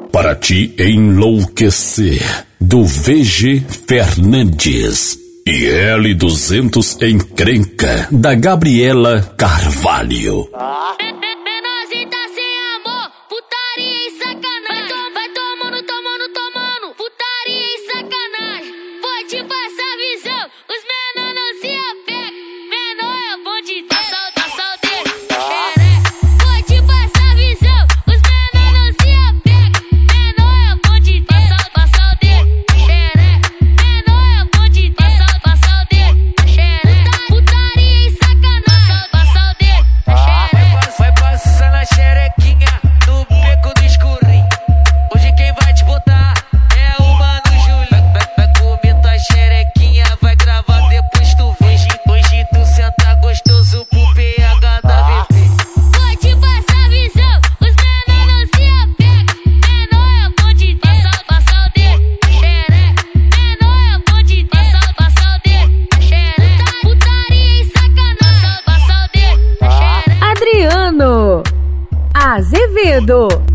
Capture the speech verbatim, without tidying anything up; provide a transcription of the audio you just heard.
para te enlouquecer, do V G Fernandes. E L duzentos Encrenca, da Gabriela Carvalho. Ah. Menorzinho tá sem amor, putaria e sacanagem. Vai, vai tomando, tomando, tomando, putaria e sacanagem. Vou te passar a visão, os menor não se apegam. Menor é bom de Deus, solta, solta ele, xereca. Vou te passar a visão, os menor não se apegam. Menor é bom de Deus, solta, solta ele, xereca. Menor é bom de Deus, solta, solta ele, xereca. Putaria e sacanagem, solta, solta ele, xereca. Vai passando a xerequinha no beco do escurinho. Hoje quem vai te botar é o Mano Julinho. Vai, vai comer tua xerequinha, vai gravar depois tu vê. Hoje, hoje tu senta gostoso pro P H da V P. Vou te passar a visão, os menor não se apegam. Menor é bom de Deus, solta, solta ele, xereca. Menor é bom de Deus, solta, solta ele, xereca. Putaria e sacanagem, solta, solta ele, xereca. Adriano Azevedo.